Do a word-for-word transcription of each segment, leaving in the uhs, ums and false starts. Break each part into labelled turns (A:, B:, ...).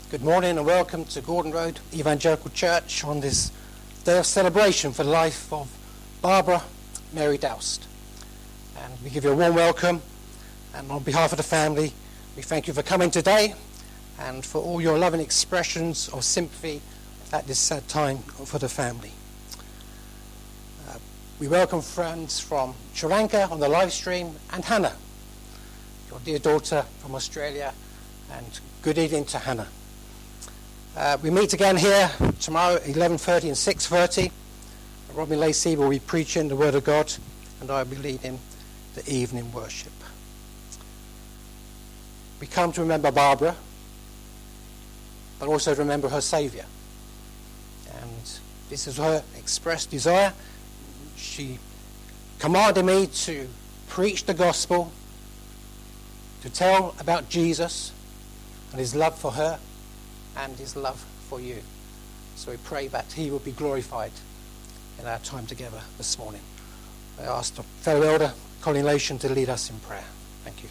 A: Good morning and welcome to Gordon Road Evangelical Church on this day of celebration for the life of Barbara Mary Doust. And we give you a warm welcome, and on behalf of the family, we thank you for coming today and for all your loving expressions of sympathy at this sad time for the family. Uh, we welcome friends from Sri Lanka on the live stream, and Hannah, your dear daughter from Australia, and good evening to Hannah. Uh, we meet again here tomorrow at eleven thirty and six thirty. Robin Lacey will be preaching the Word of God, and I will be leading the evening worship. We come to remember Barbara, but also to remember her Saviour. And this is her expressed desire. She commanded me to preach the gospel, to tell about Jesus and his love for her and his love for you. So we pray that he will be glorified in our time together this morning. I ask the fellow elder, Colin Lation, to lead us in prayer. Thank you.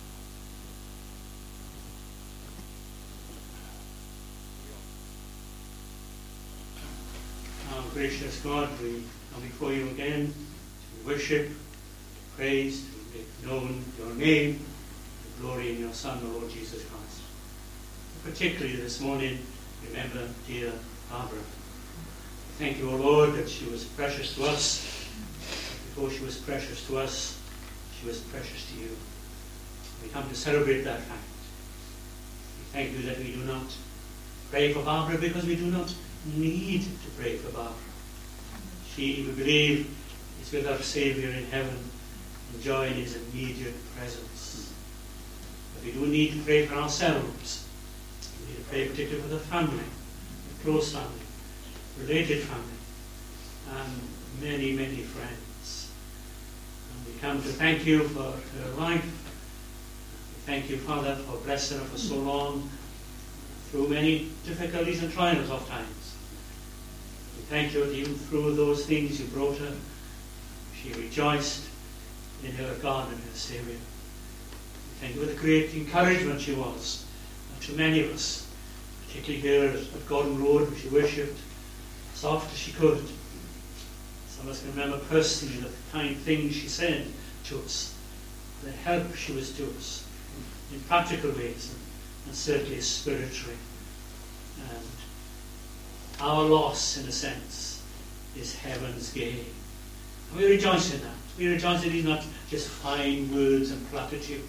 B: Our gracious God, we come before you again to worship, to praise, to make known your name, to glory in your Son, the Lord Jesus Christ. Particularly this morning, remember dear Barbara. Thank you, O Lord, that she was precious to us. Before she was precious to us, she was precious to you. We come to celebrate that fact. We thank you that we do not pray for Barbara because we do not need to pray for Barbara. She, we believe, is with our Saviour in heaven, enjoying his immediate presence. But we do need to pray for ourselves. We need to pray particularly for the family, the close family, related family, and many, many friends. And we come to thank you for her life. We thank you, Father, for blessing her for so long, through many difficulties and trials of times. We thank you that even through those things you brought her, she rejoiced in her God and her Saviour. We thank you for the great encouragement she was to many of us, particularly here at Gordon Road, where she worshipped as often as she could. Some of us can remember personally the kind things she said to us, the help she was to us in practical ways, and, and certainly spiritually. And our loss, in a sense, is heaven's gain. And we rejoice in that. We rejoice that these are not just fine words and platitudes.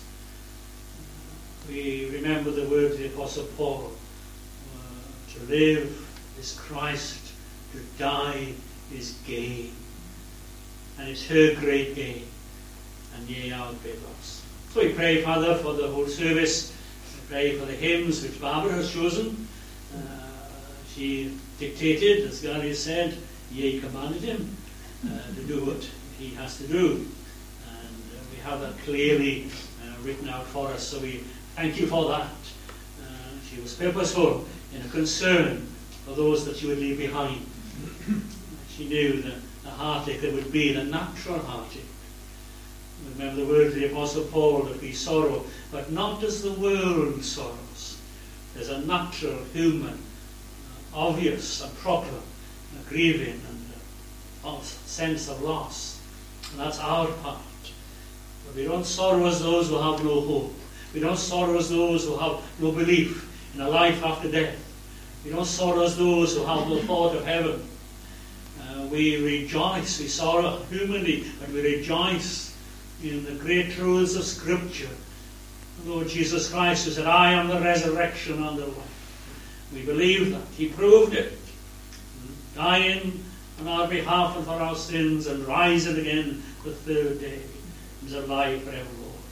B: We remember the words of the Apostle Paul, uh, to live is Christ, to die is gain. And it's her great gain, and ye our great loss. So we pray, Father, for the whole service. We pray for the hymns which Barbara has chosen. Uh, she dictated, as Gary said, ye commanded him uh, to do what he has to do. And uh, we have that clearly uh, written out for us, so we thank you for that. Uh, she was purposeful in a concern for those that she would leave behind. She knew the, the heartache that would be, the natural heartache. Remember the words of the Apostle Paul, that we sorrow, but not as the world sorrows. There's a natural, human, uh, obvious and proper uh, grieving and uh, sense of loss. And that's our part. But we don't sorrow as those who have no hope. We don't sorrow as those who have no belief in a life after death. We don't sorrow as those who have no thought of heaven. Uh, we rejoice. We sorrow humanly, but we rejoice in the great truths of Scripture. The Lord Jesus Christ, who said, I am the resurrection and the life. We believe that. He proved it. Dying on our behalf and for our sins, and rising again the third day. He is alive forevermore.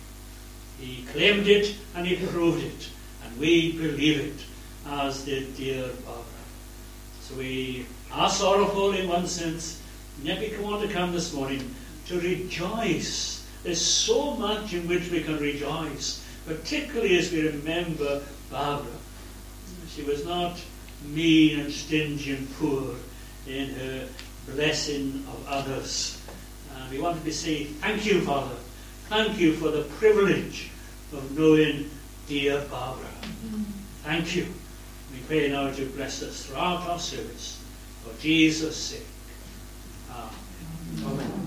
B: He claimed it and he proved it, and we believe it, as did dear Barbara. So we are sorrowful in one sense, and yet we want to come this morning to rejoice. There's so much in which we can rejoice, particularly as we remember Barbara. She was not mean and stingy and poor in her blessing of others. And we want to say thank you, Father. Thank you for the privilege of knowing dear Barbara. Mm-hmm. Thank you We pray now to bless us throughout our service. For Jesus' sake. Amen. Amen.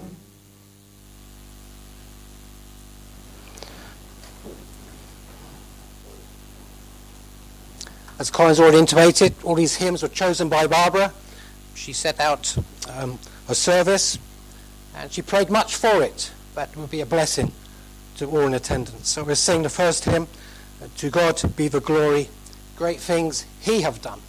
A: As Colin's already intimated, all these hymns were chosen by Barbara. She set out um, a service, and she prayed much for it, that it would be a blessing to all in attendance. So we'll sing the first hymn, To God Be the Glory, Great Things He Have Done.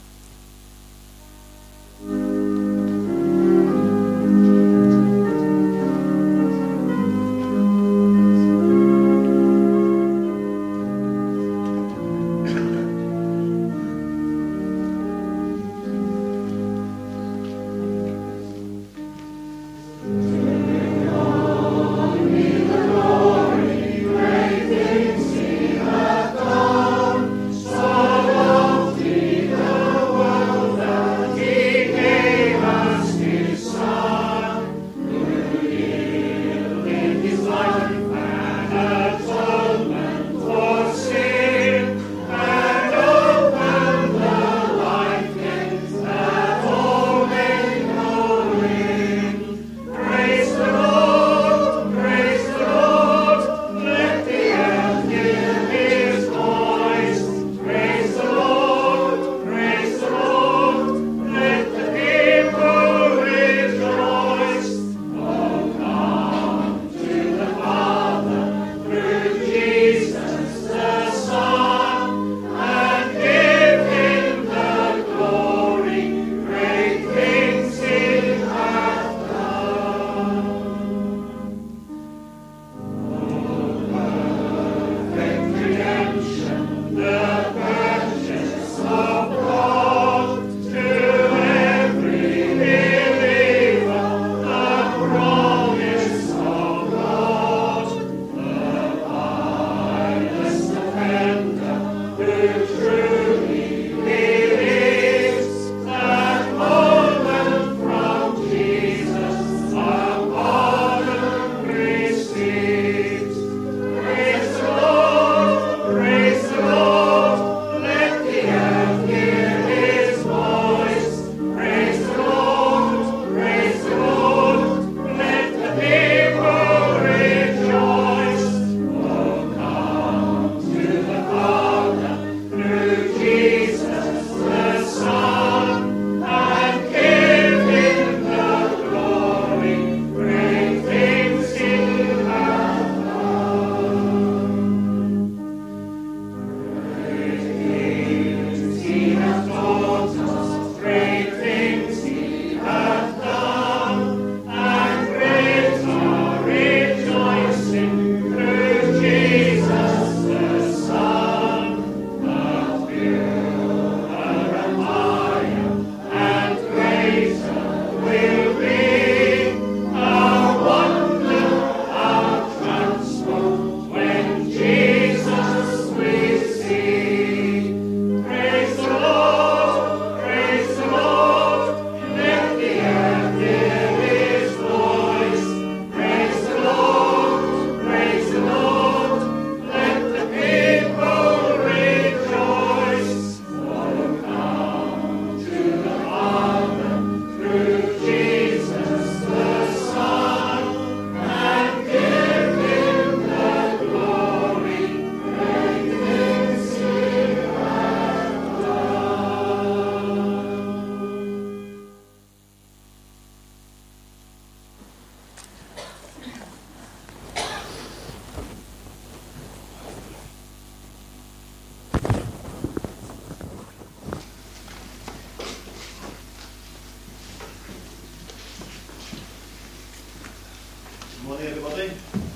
C: Morning, everybody.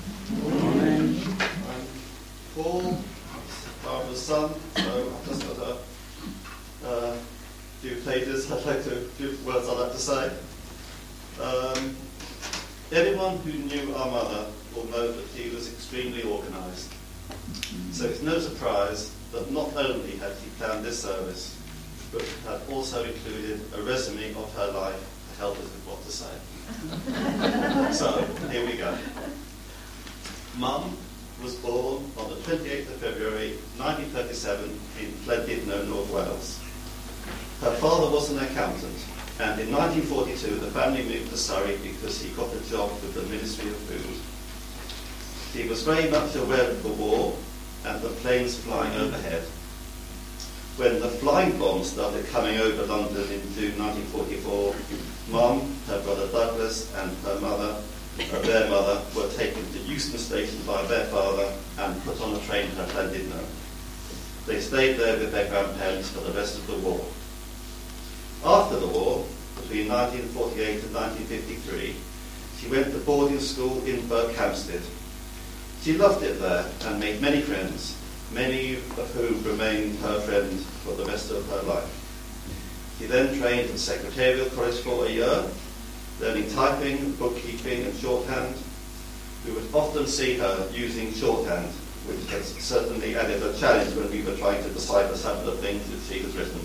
C: Morning. I'm Paul, Barbara's son, so I've just got a uh, few pages I'd like to, few words I'd like to say. Um, anyone who knew our mother will know that she was extremely organised. So it's no surprise that not only had she planned this service, but had also included a resume of her life to help us with what to say. So, here we go. Mum, was born on the twenty-eighth of February nineteen thirty-seven in Llandudno, North Wales. Her father was an accountant, and in nineteen forty-two the family moved to Surrey because he got a job with the Ministry of Food. He was very much aware of the war and the planes flying overhead. When the flying bombs started coming over London in June nineteen forty-four, Mum, her brother Douglas, and her mother, uh, their mother, were taken to Euston Station by their father and put on a train to Llandudno. They stayed there with their grandparents for the rest of the war. After the war, between nineteen forty-eight and nineteen fifty-three, she went to boarding school in Berkhamsted. She loved it there and made many friends, many of whom remained her friends for the rest of her life. She then trained at Secretarial College for a year, learning typing, bookkeeping and shorthand. We would often see her using shorthand, which has certainly added a challenge when we were trying to decipher some of the things that she has written.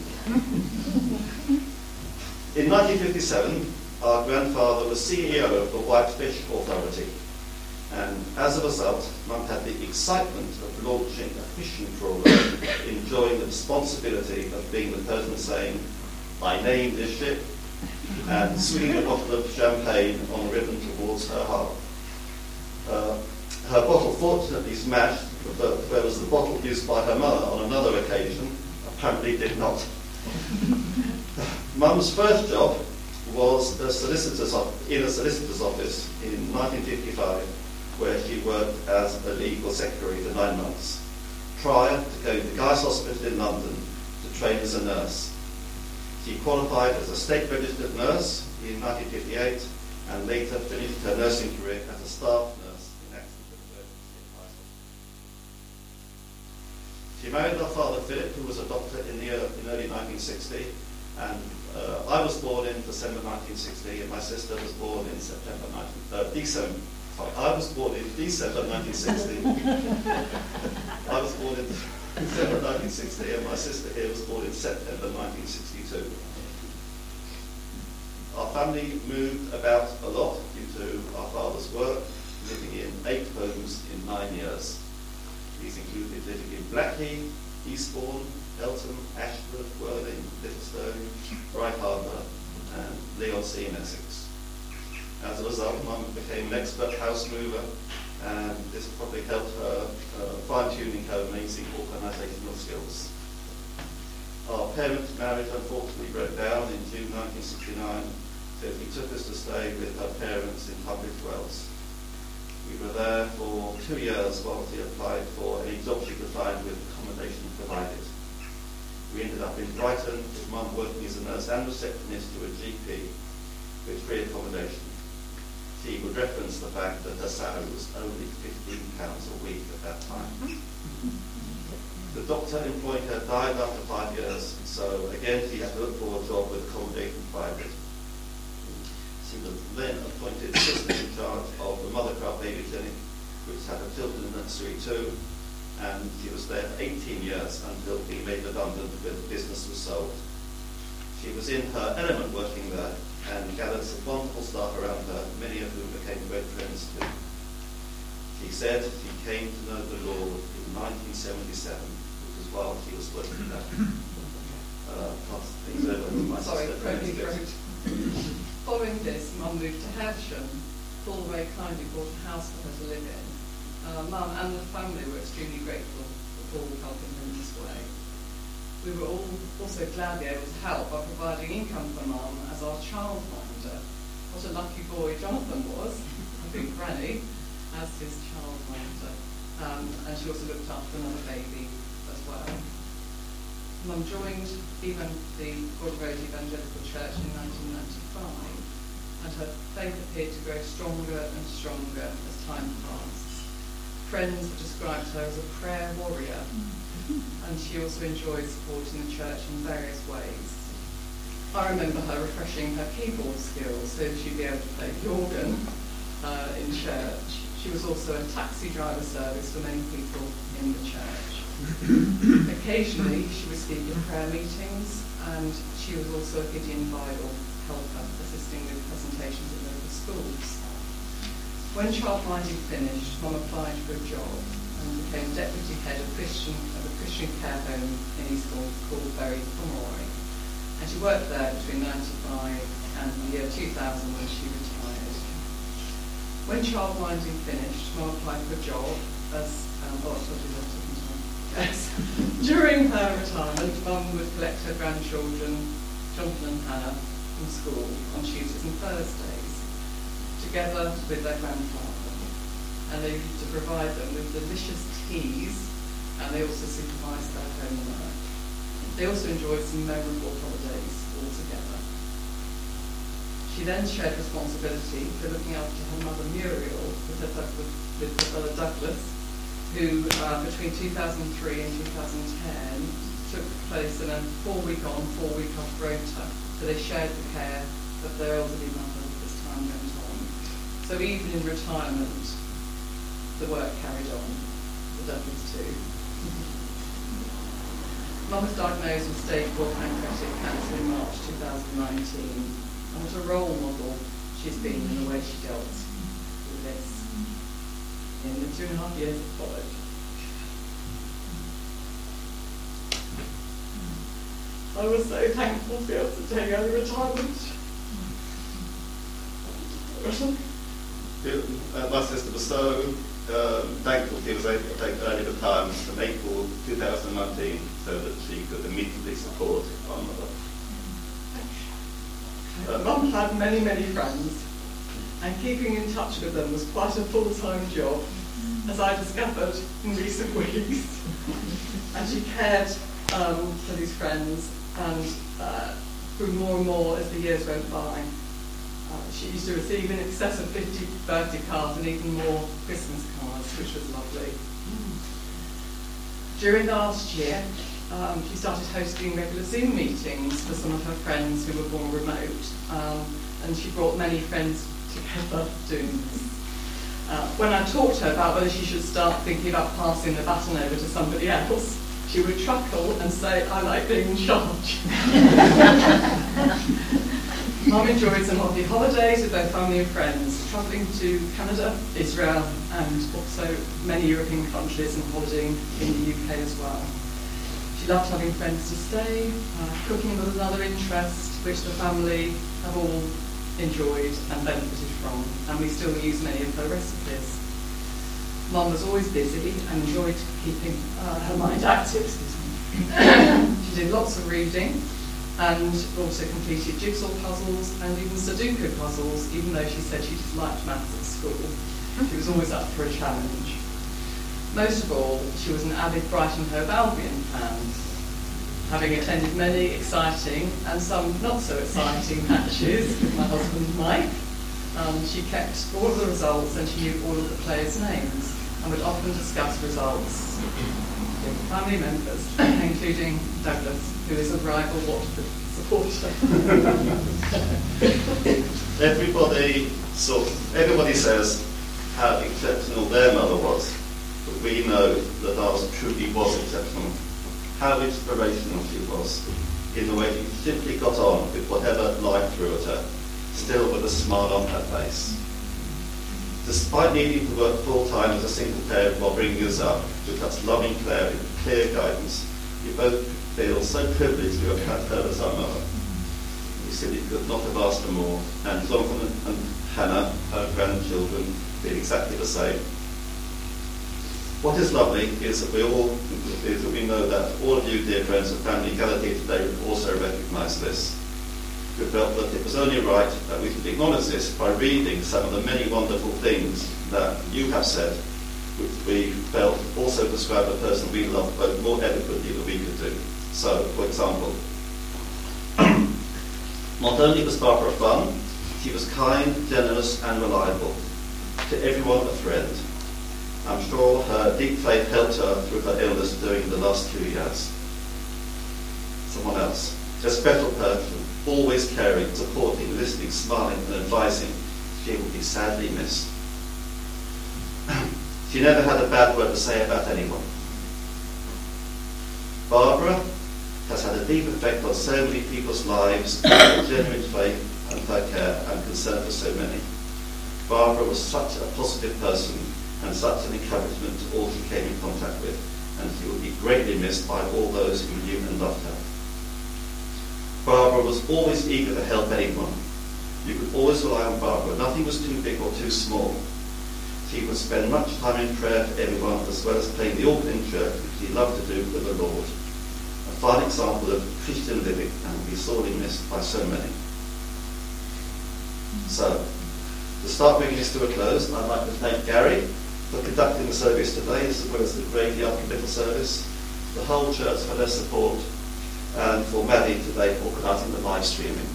C: In nineteen fifty-seven, our grandfather was C E O of the Whitefish Authority, and as a result, Mum had the excitement of launching a fishing trawler, enjoying the responsibility of being the person saying, "I named this ship," and swinging a bottle of champagne on a ribbon towards her heart. Uh, her bottle fortunately smashed, but whereas the bottle used by her mother on another occasion apparently did not. Mum's first job was a solicitor's op- in a solicitor's office in nineteen fifty-five, where she worked as a legal secretary for nine months, prior to going to Guy's Hospital in London to train as a nurse. She qualified as a state-registered nurse in nineteen fifty-eight and later finished her nursing career as a staff nurse in Exeter. She married her father Philip, who was a doctor in the early, in early nineteen sixty, and uh, I was born in December nineteen sixty, and my sister was born in September nineteen, uh, December. Sorry, I was born in December nineteen sixty. I was born in December nineteen sixty, and my sister here was born in September nineteen sixty-two. Our family moved about a lot due to our father's work, living in eight homes in nine years. These included living in Blackheath, Eastbourne, Eltham, Ashford, Worthing, Littlestone, Bright Harbour, and Leigh-on-Sea in Essex. As a result, Mum became an expert house mover, and this probably helped her uh, fine-tuning her amazing organisational skills. Our parents' marriage unfortunately broke down in June nineteen sixty-nine, so he took us to stay with her parents in Tunbridge Wells. We were there for two years while she applied for any job she could find with accommodation provided. We ended up in Brighton, with Mum working as a nurse and receptionist to a G P with free accommodation. She would reference the fact that her salary was only fifteen pounds a week at that time. The doctor employing her died after five years, so again she had to look for a job with accommodation provided. She was then appointed assistant in charge of the Mothercraft Baby Clinic, which had a children's nursery too, and she was there for eighteen years until being made redundant when the business was sold. She was in her element working there and gathered some wonderful staff around her, many of whom became great friends too. She said she came to know the Lord in nineteen seventy-seven, which was while she was working there. Uh, pass things over to my
D: Sorry,
C: sister.
D: croaky throat. Following this, Mum moved to Hersham. Paul very kindly bought a house for her to live in. Uh, Mum and the family were extremely grateful for Paul helping them in this way. We were all also gladly able to help by providing income for Mum as our childminder. What a lucky boy Jonathan was, I think Granny, as his childminder. Um, and she also looked after another baby as well. Mum joined even the Gordon Road Evangelical Church in nineteen ninety-five, and her faith appeared to grow stronger and stronger as time passed. Friends described her as a prayer warrior, and she also enjoyed supporting the church in various ways. I remember her refreshing her keyboard skills so that she'd be able to play the organ uh, in church. She was also a taxi driver service for many people in the church. Occasionally, she would speak at prayer meetings, and she was also a Gideon Bible helper, assisting with presentations at local schools. When childminding finished, Mum applied for a job, and became deputy head of Christian of a Christian care home in Eastbourne called Bury Pomeroy. And she worked there between ninety-five and the year two thousand when she retired. When childminding finished, Mum applied for a job as um, oh, I told you that, didn't I? Yes. During her retirement, Mum would collect her grandchildren, Jonathan and Hannah, from school on Tuesdays and Thursdays, together with their grandfather. And they used to provide them with delicious teas, and they also supervised their homework. They also enjoyed some memorable holidays all together. She then shared responsibility for looking after her mother Muriel with her, with her brother Douglas, who uh, between two thousand three and two thousand ten took place in a four-week on, four-week off rota, so they shared the care of their elderly mother as time went on. So even in retirement, the work carried on, the Douglas too. Mum was diagnosed with stage four pancreatic cancer in March two thousand nineteen, and what a role model she's been in the way she dealt with this in the two and a half years that followed. I was so thankful to be able to take over retirement.
C: Uh, my sister was so um, thankful she was able to take early retirement from April two thousand nineteen so that she could immediately support our mother.
D: Uh, Mum had many, many friends, and keeping in touch with them was quite a full-time job, as I discovered in recent weeks. And she cared um, for these friends, and uh, grew more and more as the years went by. Uh, she used to receive in excess of fifty birthday cards and even more Christmas cards, which was lovely. During last year, um, she started hosting regular Zoom meetings for some of her friends who were born remote, um, and she brought many friends together doing this. Uh, when I talked to her about whether she should start thinking about passing the baton over to somebody else, she would chuckle and say, "I like being in charge." Mum enjoyed some lovely holidays with their family and friends, travelling to Canada, Israel, and also many European countries, and holidaying in the U K as well. She loved having friends to stay. Uh, cooking was another interest, which the family have all enjoyed and benefited from, and we still use many of her recipes. Mum was always busy and enjoyed keeping uh, her mind active. She did lots of reading, and also completed jigsaw puzzles and even Sudoku puzzles, even though she said she disliked maths at school. She was always up for a challenge. Most of all, she was an avid Brighton and Hove Albion fan, having attended many exciting and some not so exciting matches with my husband Mike. Um, she kept all of the results and she knew all of the players' names, and would often discuss results with family members, including Douglas, who is a rival Watford supporter.
C: Everybody sort everybody says how exceptional their mother was, but we know that ours truly was exceptional. How inspirational she was in the way she simply got on with whatever life threw at her, still with a smile on her face. Despite needing to work full-time as a single parent while bringing us up with such loving care and clear guidance, we both feel so privileged to have had her as our mother. We simply could not have asked for more, and Jonathan and Hannah, her grandchildren, feel exactly the same. What is lovely is that we all is that we know that all of you, dear friends and family gathered here today, also recognise this. We felt that it was only right that we should acknowledge this by reading some of the many wonderful things that you have said, which we felt also describe a person we love both more eloquently than we could do. So, for example, not only was Barbara fun, she was kind, generous and reliable. To everyone a friend. I'm sure her deep faith helped her through her illness during the last two years. Someone else. A special person, always caring, supporting, listening, smiling and advising. She will be sadly missed. She never had a bad word to say about anyone. Barbara has had a deep effect on so many people's lives, with genuine faith and her care and concern for so many. Barbara was such a positive person, and such an encouragement to all she came in contact with, and she would be greatly missed by all those who knew and loved her. Barbara was always eager to help anyone. You could always rely on Barbara. Nothing was too big or too small. She would spend much time in prayer for everyone, as well as playing the organ in church, which she loved to do for the Lord. A fine example of Christian living, and will be sorely missed by so many. So, to start bringing this to a close, I'd like to thank Gary for conducting the service today, as well as the great young middle service, the whole church for their support, and for Maddie today for conducting the live streaming.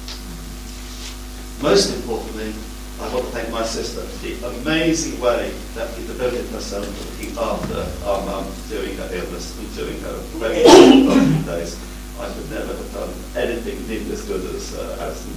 C: Most importantly, I want to thank my sister for the amazing way that she devoted herself to looking after our mum during her illness and during her very difficult days. I could never have done anything nearly as good as uh, Alison.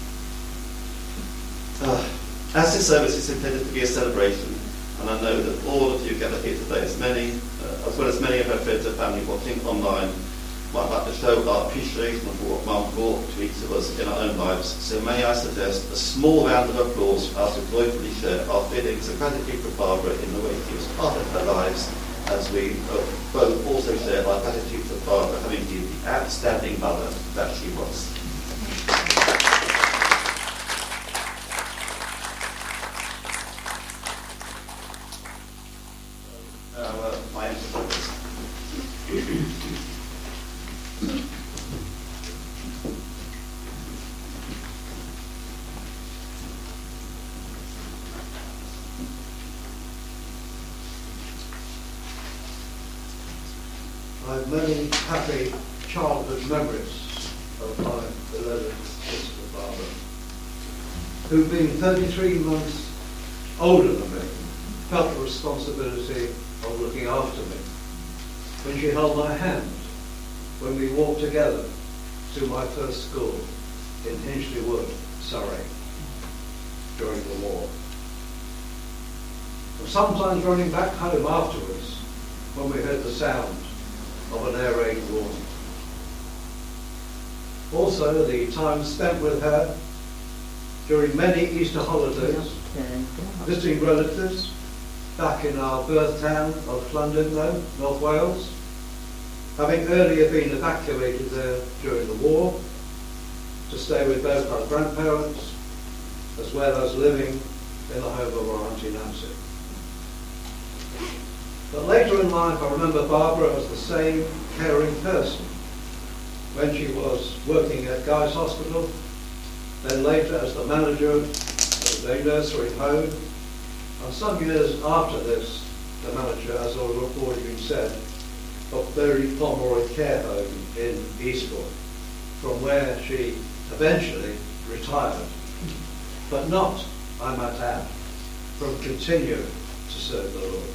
C: Uh, as this service is intended to be a celebration, and I know that all of you gathered here today, as many, uh, as well as many of her friends and family watching online, might like to show our appreciation for what Mum brought to each of us in our own lives. So may I suggest a small round of applause for us to joyfully share our feelings of gratitude for Barbara in the way she was part of her lives, as we uh, both also share our gratitude for Barbara having been the outstanding mother that she was. Uh, my emphasis.
E: I have many happy childhood memories of my beloved sister Barbara, who, being thirty-three months older than me, felt the responsibility of looking after me. When she held my hand, when we walked together to my first school in Hinchley Wood, Surrey, during the war. And sometimes running back home afterwards when we heard the sound of an air raid warning. Also, the time spent with her during many Easter holidays, visiting relatives back in our birth town of Llandudno, North Wales, having earlier been evacuated there during the war, to stay with both our grandparents, as well as living in the home of our Auntie Nancy. But later in life, I remember Barbara as the same caring person when she was working at Guy's Hospital, then later as the manager of the nursery home, and some years after this, the manager, as already been said, of Berry Pomeroy Care Home in Eastbourne, from where she eventually retired, but not, I might add, from continuing to serve the Lord.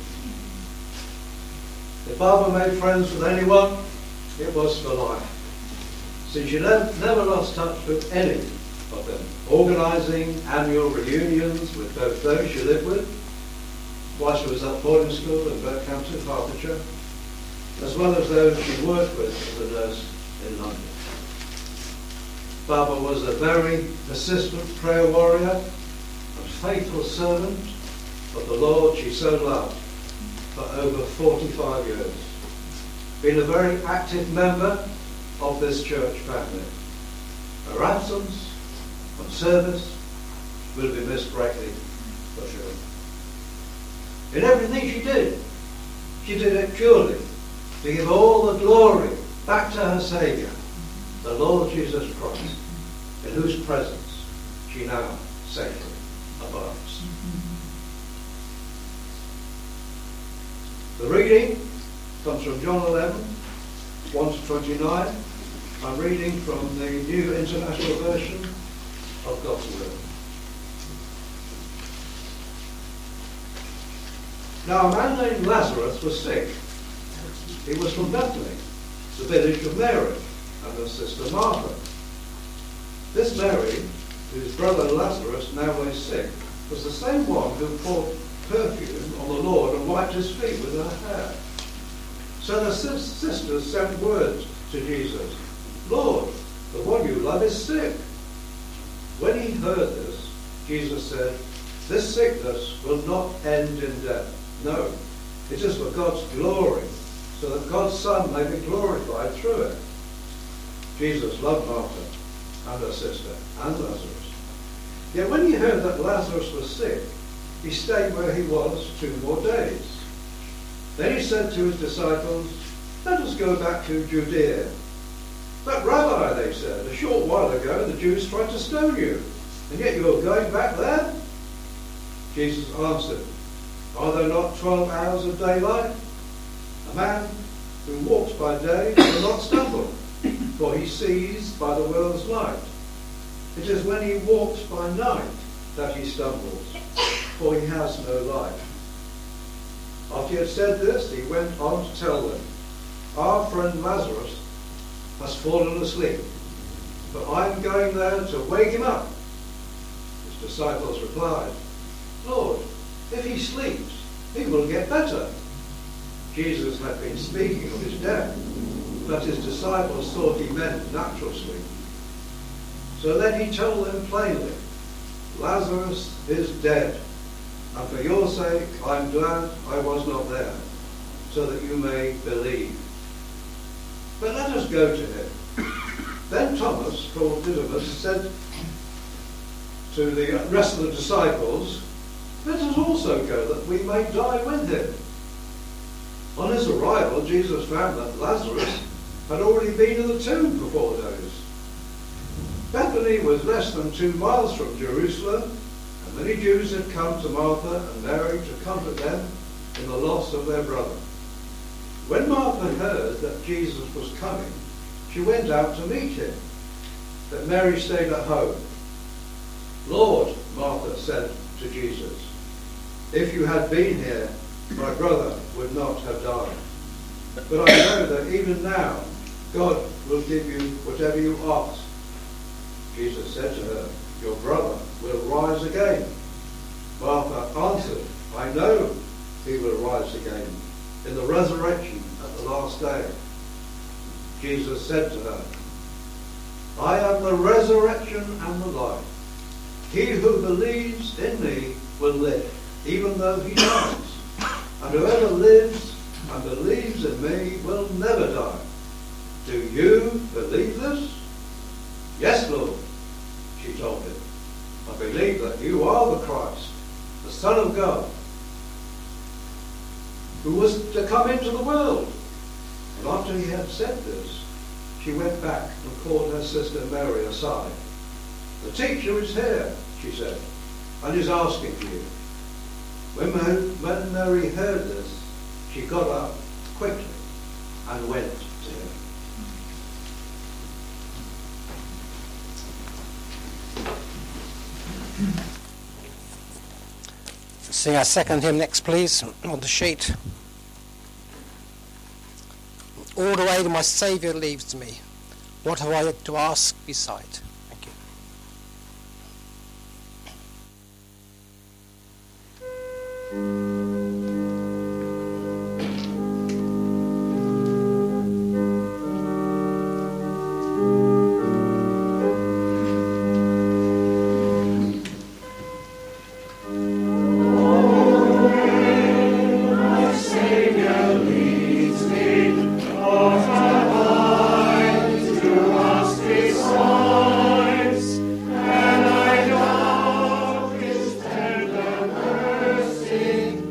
E: If Barbara made friends with anyone, it was for life, since she never lost touch with any of them, organising annual reunions with both those she lived with, while she was at boarding school in Berkhampton, Hertfordshire, as well as those she worked with as a nurse in London. Barbara was a very persistent prayer warrior and faithful servant of the Lord she so loved for over forty-five years, being a very active member of this church family. Her absence from service will be missed greatly, for sure. In everything she did, she did it purely to give all the glory back to her Saviour, the Lord Jesus Christ, in whose presence she now safely abides. The reading comes from John eleven, one to twenty-nine. I'm reading from the New International Version of God's Word. Now a man named Lazarus was sick. He was from Bethany, the village of Mary and her sister Martha. This Mary, whose brother Lazarus now lay sick, was the same one who poured perfume on the Lord and wiped his feet with her hair. So the sisters sent word to Jesus, "Lord, the one you love is sick." When he heard this, Jesus said, This sickness will not end in death. No, it is for God's glory, so that God's Son may be glorified through it. Jesus loved Martha and her sister and Lazarus. Yet when he heard that Lazarus was sick, he stayed where he was two more days. Then he said to his disciples, "Let us go back to Judea." "But Rabbi," they said, "a short while ago the Jews tried to stone you, and yet you are going back there?" Jesus answered, "Are there not twelve hours of daylight? A man who walks by day will not stumble, for he sees by the world's light. It is when he walks by night that he stumbles, for he has no light." After he had said this, he went on to tell them, "Our friend Lazarus has fallen asleep, but I am going there to wake him up." His disciples replied, "Lord, if he sleeps, he will get better." Jesus had been speaking of his death, but his disciples thought he meant natural sleep. So then he told them plainly, "Lazarus is dead, and for your sake I am glad I was not there, so that you may believe. But let us go to him." Then Thomas, called Didymus, said to the rest of the disciples, "Let us also go, that we may die with him." On his arrival, Jesus found that Lazarus had already been in the tomb for four days. Bethany was less than two miles from Jerusalem, and many Jews had come to Martha and Mary to comfort them in the loss of their brother. When Martha heard that Jesus was coming, she went out to meet him, but Mary stayed at home. "Lord," Martha said to Jesus, "if you had been here, my brother would not have died. But I know that even now God will give you whatever you ask." Jesus said to her, "Your brother will rise again." Martha answered, "I know he will rise again in the resurrection at the last day." Jesus said to her, "I am the resurrection and the life. He who believes in me will live, even though he dies. And whoever lives and believes in me will never die. Do you believe this?" "Yes, Lord," she told him. "I believe that you are the Christ, the Son of God, who was to come into the world." And after he had said this, she went back and called her sister Mary aside. "The teacher is here," she said, "and is asking for you." When Mary heard this, she got up quickly and went to him.
A: Sing our second hymn next, please, on the sheet. "All the way my Saviour leaves me, what have I to ask beside?" Thank you.
F: Sing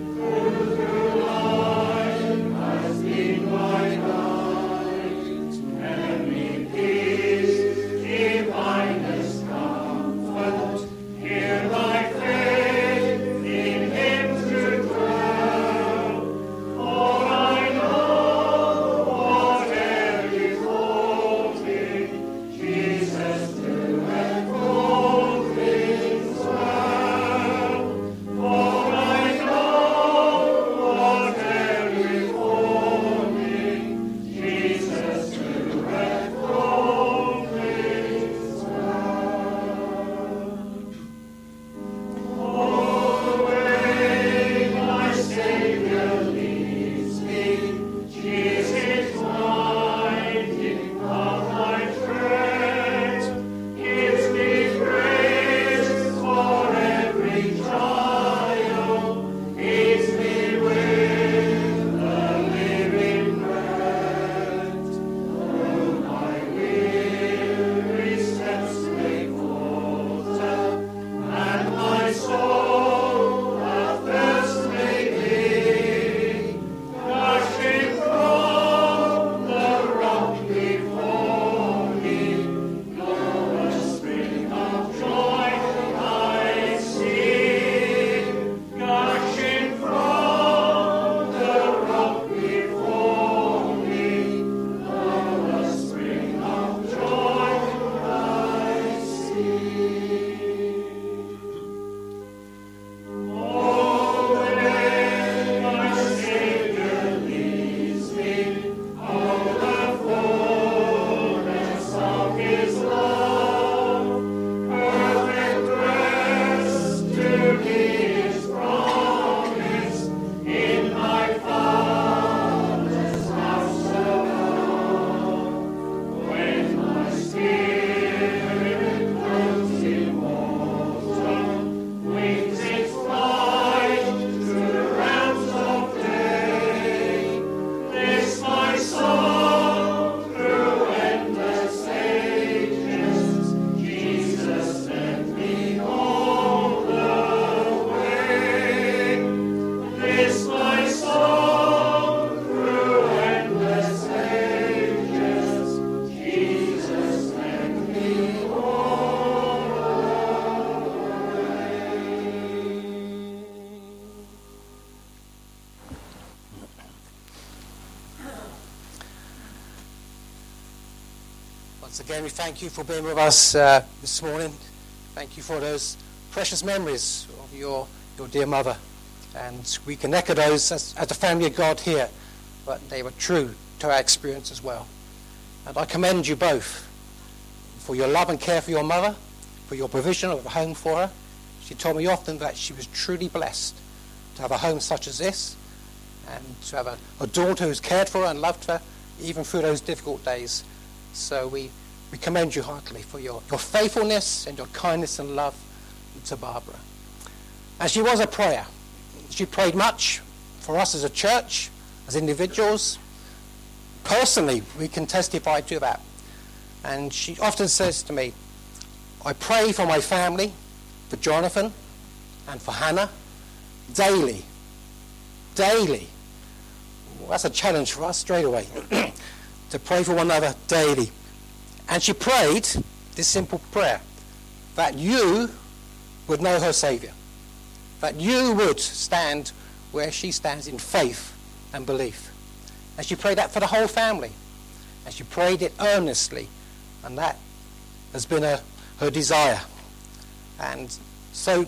A: Once again, we thank you for being with us uh, this morning. Thank you for those precious memories of your, your dear mother. And we can echo those as, as the family of God here, but they were true to our experience as well. And I commend you both for your love and care for your mother, for your provision of a home for her. She told me often that she was truly blessed to have a home such as this, and to have a, a daughter who's cared for her and loved her even through those difficult days. So we, we commend you heartily for your, your faithfulness and your kindness and love to Barbara. And she was a prayer. She prayed much for us as a church, as individuals. Personally, we can testify to that. And she often says to me, I pray for my family, for Jonathan and for Hannah, daily. Daily. Well, that's a challenge for us straight away, to pray for one another daily. And she prayed this simple prayer, that you would know her Saviour, that you would stand where she stands in faith and belief. And she prayed that for the whole family. And she prayed it earnestly. And that has been a, her desire. And so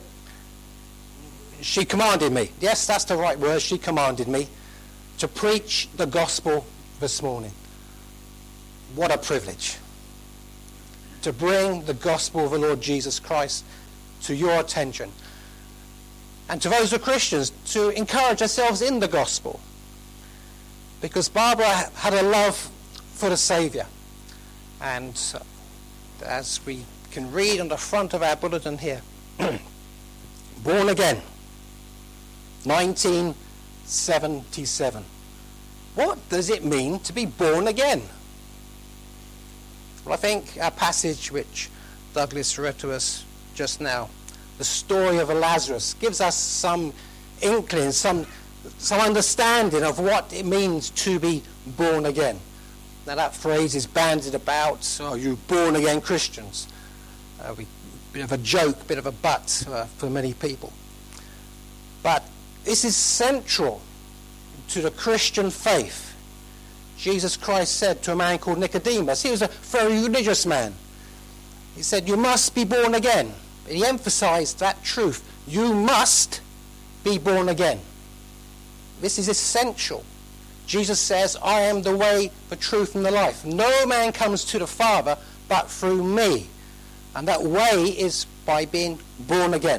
A: she commanded me, yes, that's the right word, she commanded me to preach the gospel this morning. What a privilege. To bring the gospel of the Lord Jesus Christ to your attention. And to those who are Christians, to encourage ourselves in the gospel. Because Barbara had a love for the Saviour. And as we can read on the front of our bulletin here, born again, nineteen seventy-seven. What does it mean to be born again? Well, I think our passage which Douglas read to us just now, the story of Lazarus, gives us some inkling, some, some understanding of what it means to be born again. Now that phrase is bandied about, are you born again Christians? Uh, we, bit of a joke, bit of a butt uh, for many people. But this is central to the Christian faith. Jesus Christ said to a man called Nicodemus, he was a very religious man. He said, you must be born again. He emphasized that truth. You must be born again. This is essential. Jesus says, I am the way, the truth, and the life. No man comes to the Father but through me. And that way is by being born again.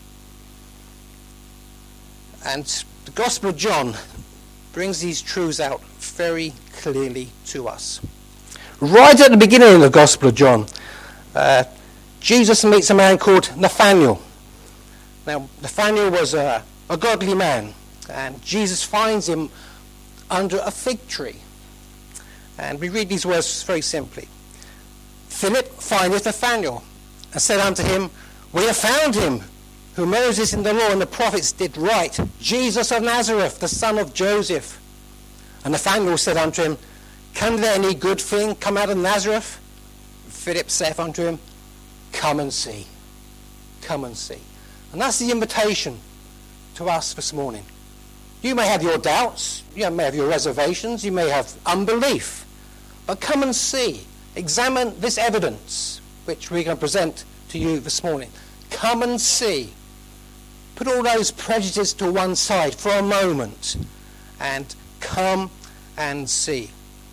A: And the Gospel of John brings these truths out very clearly to us. Right at the beginning of the Gospel of John, uh, Jesus meets a man called Nathanael. Now, Nathanael was a, a godly man, and Jesus finds him under a fig tree. And we read these words very simply. Philip findeth Nathanael, and said unto him, we have found him, who Moses in the law and the prophets did write, Jesus of Nazareth, the son of Joseph. And Nathanael said unto him, can there any good thing come out of Nazareth? Philip saith unto him, come and see. Come and see. And that's the invitation to us this morning. You may have your doubts, you may have your reservations, you may have unbelief, but come and see. Examine this evidence which we're going to present to you this morning. Come and see. Put all those prejudices to one side for a moment and come and see.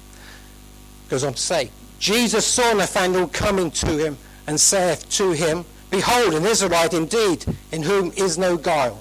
A: Goes on to say, Jesus saw Nathanael coming to him and saith to him, behold, an Israelite indeed, in whom is no guile.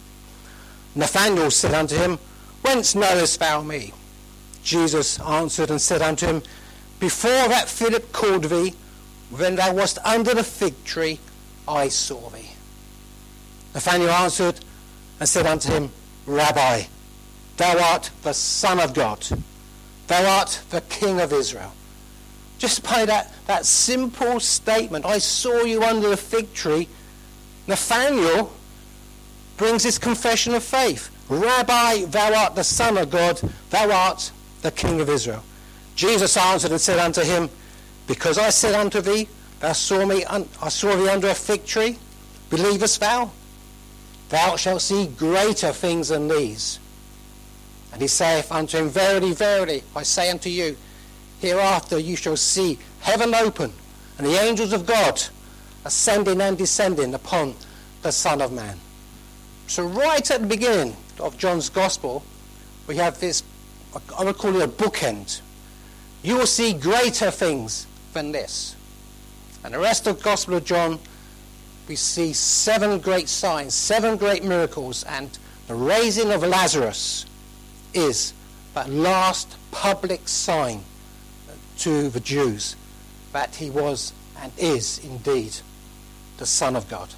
A: Nathanael said unto him, whence knowest thou me? Jesus answered and said unto him, before that Philip called thee, when thou wast under the fig tree, I saw thee. Nathanael answered and said unto him, Rabbi, thou art the Son of God. Thou art the King of Israel. Just by that, that simple statement, I saw you under the fig tree, Nathanael brings his confession of faith. Rabbi, thou art the Son of God. Thou art the King of Israel. Jesus answered and said unto him, because I said unto thee, thou saw me, un- I saw thee under a fig tree, believest thou? Thou shalt see greater things than these. And he saith unto him, verily, verily, I say unto you, hereafter you shall see heaven open, and the angels of God ascending and descending upon the Son of Man. So right at the beginning of John's Gospel, we have this, I would call it a bookend. You will see greater things than this. And the rest of the Gospel of John, we see seven great signs, seven great miracles, and the raising of Lazarus is that last public sign to the Jews that he was and is indeed the Son of God.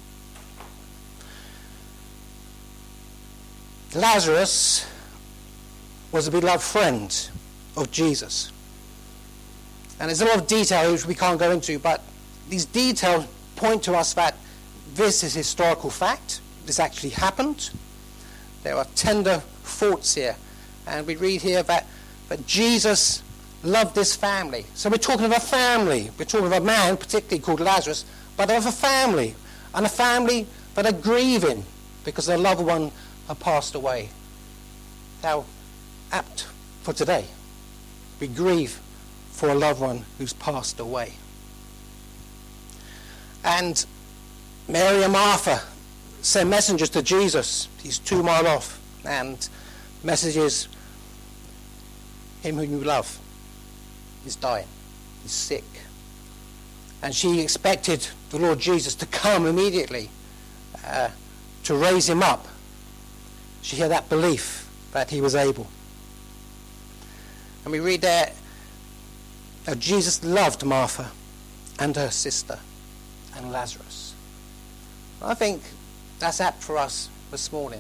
A: Lazarus was a beloved friend of Jesus. And there's a lot of detail which we can't go into, but these details point to us that this is historical fact. This actually happened. There are tender thoughts here. And we read here that, that Jesus loved this family. So we're talking of a family. We're talking of a man, particularly called Lazarus, but of a family. And a family that are grieving because their loved one had passed away. How apt for today. We grieve for a loved one who's passed away. And Mary and Martha send messengers to Jesus. He's two mile off. And messages, him whom you love is dying. He's sick. And she expected the Lord Jesus to come immediately uh, to raise him up. She had that belief that he was able. And we read there that Jesus loved Martha and her sister and Lazarus. I think that's apt for us this morning.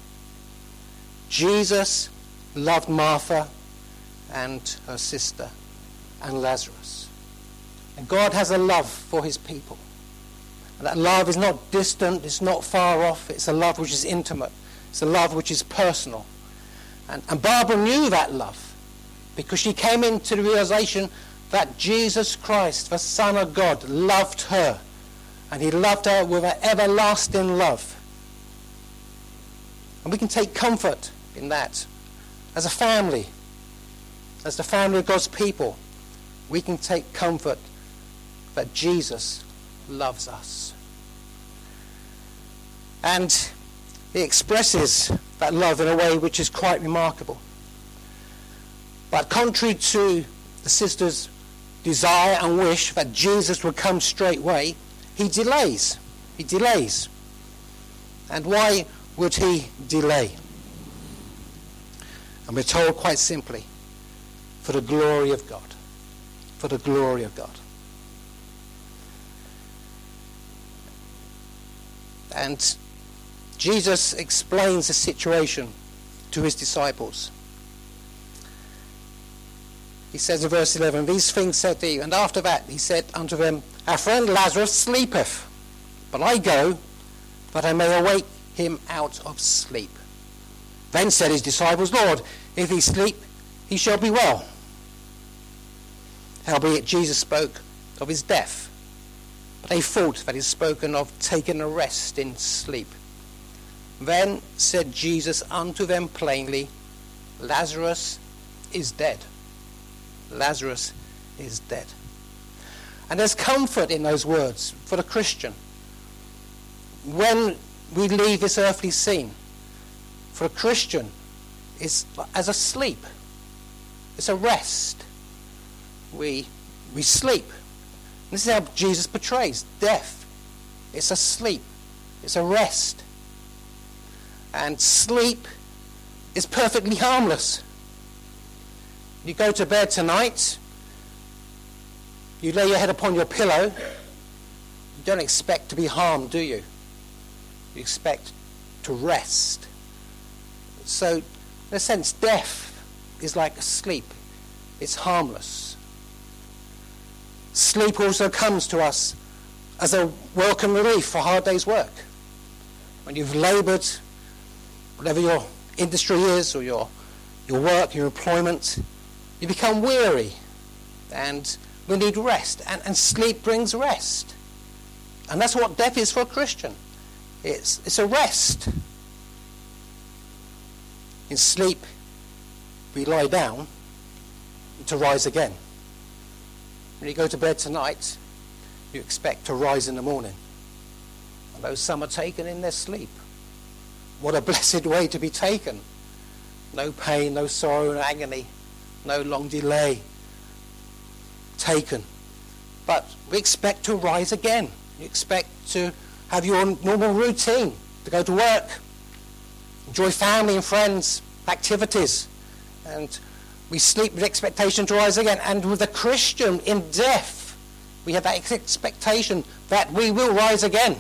A: Jesus loved Martha and her sister and Lazarus. And God has a love for his people. And that love is not distant, it's not far off, it's a love which is intimate. It's a love which is personal. And, and Barbara knew that love because she came into the realization that Jesus Christ, the Son of God, loved her. And he loved her with an everlasting love. And we can take comfort in that. As a family, as the family of God's people, we can take comfort that Jesus loves us. And he expresses that love in a way which is quite remarkable. But contrary to the sister's desire and wish that Jesus would come straightway, he delays. He delays. And why would he delay? And we're told quite simply, for the glory of God. For the glory of God. And Jesus explains the situation to his disciples. He says in verse eleven, these things said he, and after that he said unto them, our friend Lazarus sleepeth, but I go that I may awake him out of sleep. Then said his disciples, Lord, if he sleep, he shall be well. Howbeit Jesus spoke of his death, but they thought that he had spoken of taking a rest in sleep. Then said Jesus unto them plainly, Lazarus is dead. Lazarus is dead. And there's comfort in those words for the Christian. When we leave this earthly scene, for a Christian, it's as a sleep. It's a rest. We, we sleep. This is how Jesus portrays death. It's a sleep. It's a rest. And sleep is perfectly harmless. You go to bed tonight, you lay your head upon your pillow, you don't expect to be harmed, do you? You expect to rest. So, in a sense, death is like a sleep. It's harmless. Sleep also comes to us as a welcome relief for a hard day's work. When you've laboured, whatever your industry is, or your, your work, your employment, you become weary, and we need rest, and, and sleep brings rest. And that's what death is for a Christian. It's, it's a rest. In sleep, we lie down to rise again. when you go to bed tonight, you expect to rise in the morning. And those some are taken in their sleep. What a blessed way to be taken. No pain, no sorrow, no agony, no long delay. Taken. But we expect to rise again. You expect to have your normal routine, to go to work, enjoy family and friends, activities. And we sleep with expectation to rise again. And with a Christian in death, we have that expectation that we will rise again.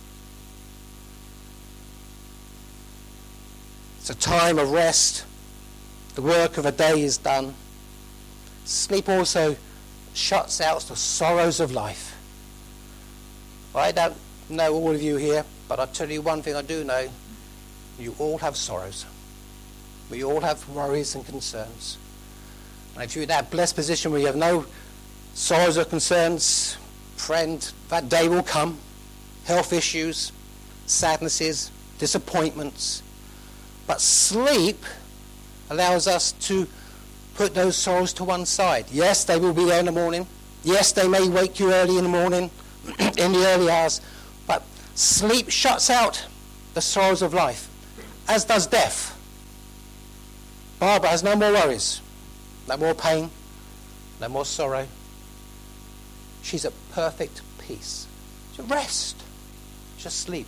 A: It's a time of rest. The work of a day is done. Sleep also shuts out the sorrows of life. I don't know all of you here, but I'll tell you one thing I do know. You all have sorrows. We all have worries and concerns. And if you're in that blessed position where you have no sorrows or concerns, friend, that day will come. Health issues, sadnesses, disappointments. But sleep allows us to put those sorrows to one side. Yes, they will be there in the morning. Yes, they may wake you early in the morning, in the early hours. But sleep shuts out the sorrows of life, as does death. Barbara has no more worries, no more pain, no more sorrow. She's at perfect peace. She's at rest. Just sleep.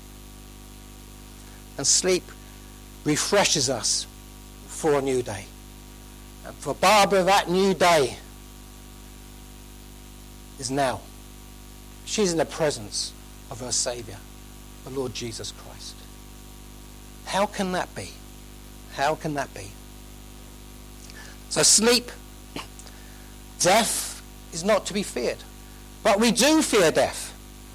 A: And sleep refreshes us for a new day. And for Barbara, that new day is now. She's in the presence of her Saviour, the Lord Jesus Christ. How can that be? How can that be? So sleep, death is not to be feared. But we do fear death.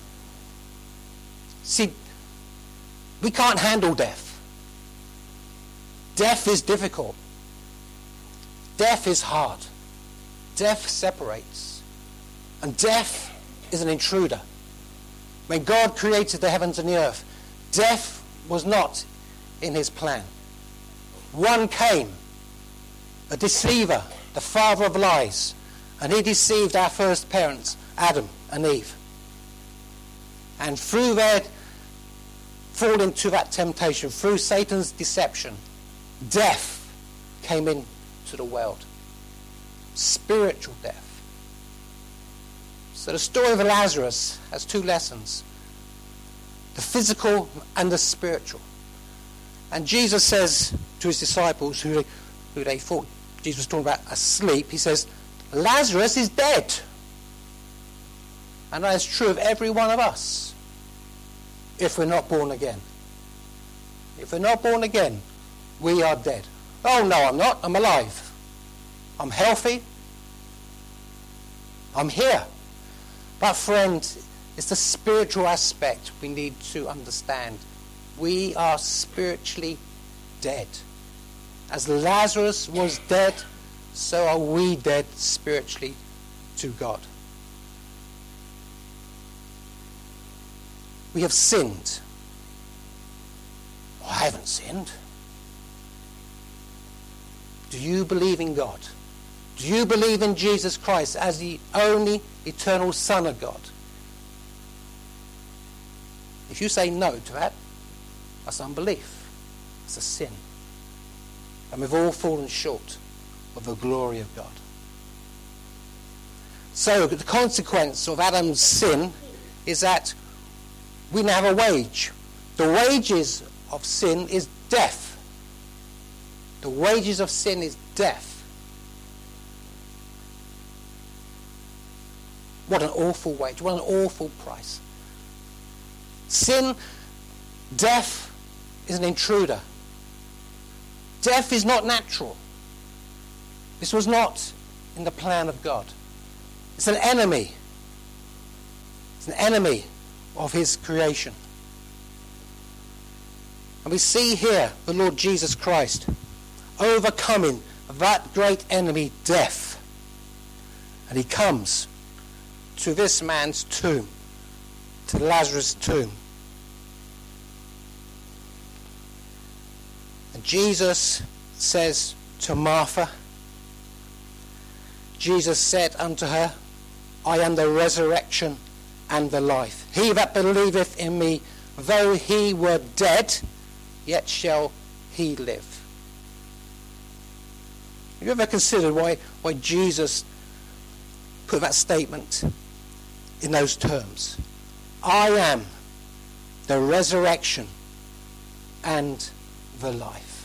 A: See, we can't handle death. Death is difficult. Death is hard. Death separates. And death is an intruder. When God created the heavens and the earth, death was not in his plan. One came, a deceiver, the father of lies, and he deceived our first parents, Adam and Eve. And through their fall into that temptation, through Satan's deception, death came into the world. Spiritual death. So the story of Lazarus has two lessons. The physical and the spiritual. And Jesus says to his disciples, who they, who they thought Jesus was talking about asleep, he says, Lazarus is dead. And that is true of every one of us, if we're not born again. If we're not born again, we are dead. Oh no, I'm not. I'm alive. I'm healthy. I'm here. But friend, it's the spiritual aspect we need to understand. We are spiritually dead. As Lazarus was dead, so are we dead spiritually to God. We have sinned. I haven't sinned. Do you believe in God? Do you believe in Jesus Christ as the only eternal Son of God? If you say no to that, that's unbelief. It's a sin. And we've all fallen short of the glory of God. So the consequence of Adam's sin is that we now have a wage. The wages of sin is death. The wages of sin is death. What an awful wage. What an awful price. Sin, death is an intruder. Death is not natural. This was not in the plan of God. It's an enemy. It's an enemy of his creation. And we see here the Lord Jesus Christ overcoming that great enemy, death. And he comes to this man's tomb, to Lazarus' tomb. And Jesus says to Martha, Jesus said unto her, I am the resurrection and the life. He that believeth in me, though he were dead, yet shall he live. Have you ever considered why, why Jesus put that statement in those terms? I am the resurrection and the life.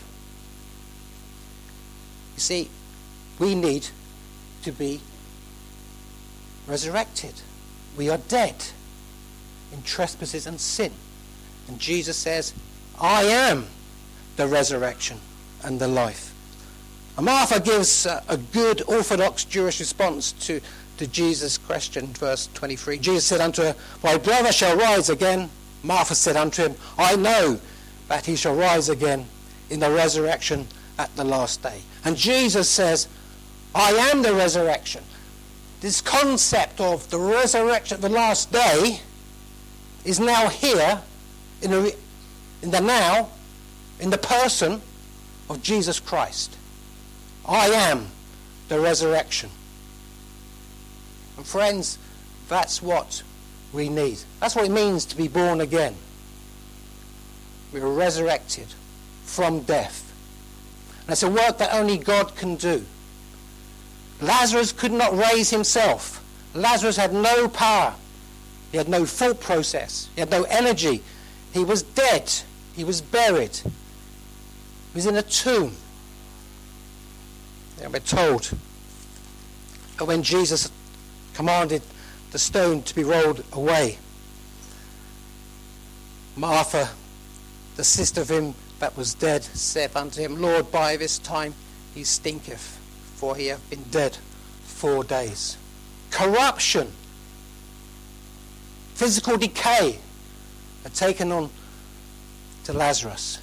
A: You see, we need to be resurrected. We are dead in trespasses and sin. And Jesus says, I am the resurrection and the life. And Martha gives a, a good orthodox Jewish response to, to Jesus' question, verse twenty-three. Jesus said unto her, my brother shall rise again. Martha said unto him, I know that he shall rise again in the resurrection at the last day. And Jesus says, I am the resurrection. This concept of the resurrection at the last day is now here in the, in the now, in the person of Jesus Christ. I am the resurrection. And friends, that's what we need. That's what it means to be born again. We are resurrected from death. And it's a work that only God can do. Lazarus could not raise himself. Lazarus had no power. He had no thought process. He had no energy. He was dead. He was buried. He was in a tomb. And we're told that when Jesus commanded the stone to be rolled away, Martha, the sister of him that was dead, said unto him, Lord, by this time he stinketh, for he hath been dead four days. Corruption, physical decay had taken on to Lazarus.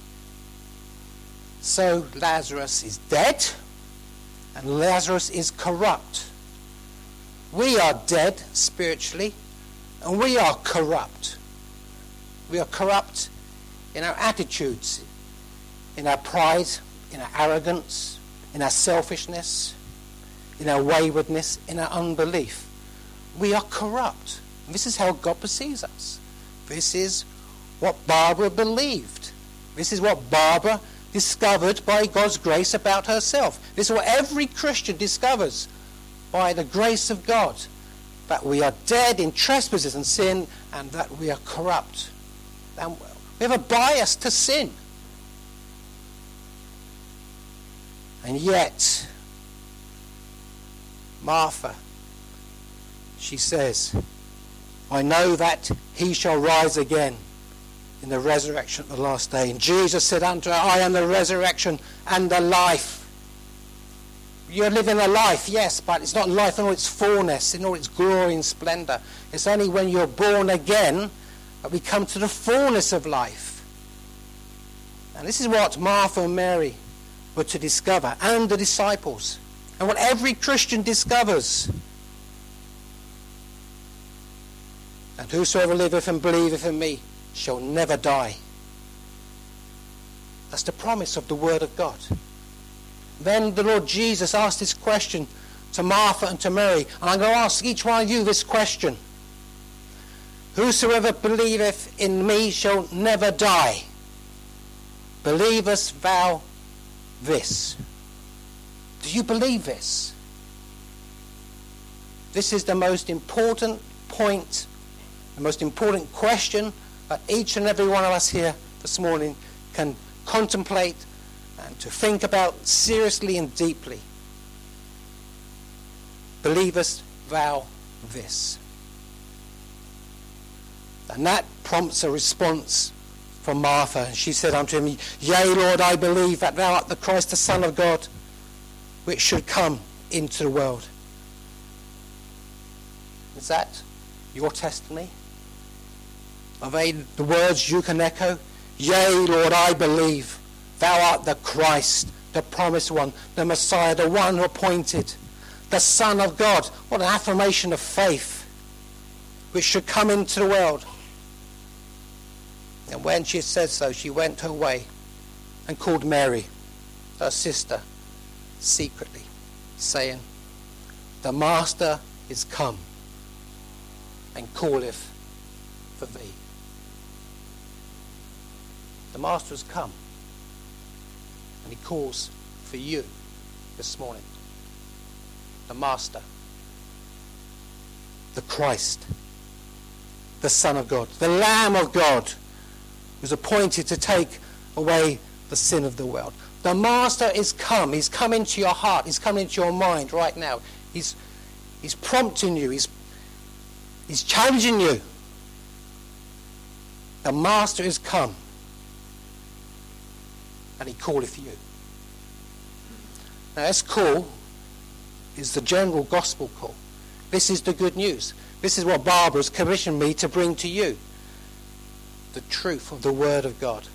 A: So Lazarus is dead, and Lazarus is corrupt. We are dead spiritually, and we are corrupt. We are corrupt in our attitudes, in our pride, in our arrogance, in our selfishness, in our waywardness, in our unbelief. We are corrupt. And this is how God perceives us. This is what Barbara believed. This is what Barbara discovered by God's grace about herself. This is what every Christian discovers by the grace of God, that we are dead in trespasses and sin, and that we are corrupt. And we have a bias to sin. And yet, Martha, she says, I know that he shall rise again in the resurrection at the last day. And Jesus said unto her, I am the resurrection and the life. You're living a life, yes, but it's not life in all its fullness, in all its glory and splendour. It's only when you're born again that we come to the fullness of life. And this is what Martha and Mary were to discover, and the disciples, and what every Christian discovers. And whosoever liveth and believeth in me shall never die. That's the promise of the Word of God. Then the Lord Jesus asked this question to Martha and to Mary, and I'm going to ask each one of you this question. Whosoever believeth in me shall never die. Believest thou this? Do you believe this? This is the most important point, the most important question that each and every one of us here this morning can contemplate and to think about seriously and deeply. Believest thou this? And that prompts a response from Martha. And she said unto him, Yea, Lord, I believe that thou art the Christ, the Son of God, which should come into the world. Is that your testimony? Are they the words you can echo? Yea, Lord, I believe thou art the Christ, the promised one, the Messiah, the one who appointed, the Son of God. What an affirmation of faith, which should come into the world. And when she said so, she went her way and called Mary, her sister, secretly, saying, The Master is come, and calleth for thee. The Master has come, and he calls for you this morning. The Master, the Christ, the Son of God, the Lamb of God, who's appointed to take away the sin of the world. The Master is come. He's come into your heart. He's come into your mind right now. He's, he's prompting you. He's, he's challenging you. The Master is come, and he calleth you. Now, this call is the general gospel call. This is the good news. This is what Barbara has commissioned me to bring to you. The truth of the Word of God.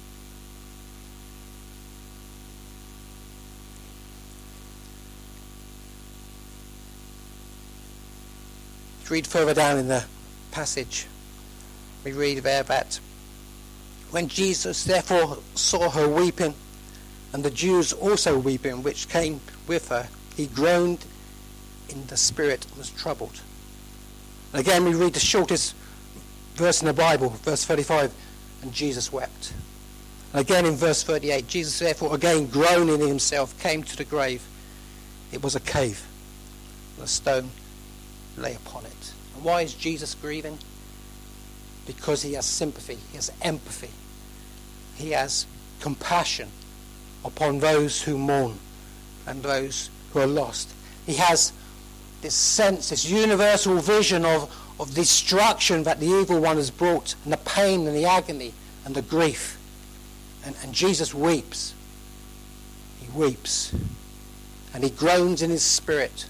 A: Let's read further down in the passage. We read there that when Jesus therefore saw her weeping, and the Jews also weeping, which came with her, he groaned in the spirit and was troubled. And again we read the shortest verse in the Bible, verse thirty-five, and Jesus wept. And again in verse thirty-eight, Jesus therefore again groaning in himself came to the grave. It was a cave, and a stone lay upon it. And why is Jesus grieving? Because he has sympathy, he has empathy, he has compassion upon those who mourn and those who are lost. He has this sense, this universal vision of, of destruction that the evil one has brought, and the pain and the agony and the grief. And, and Jesus weeps. He weeps. And he groans in his spirit.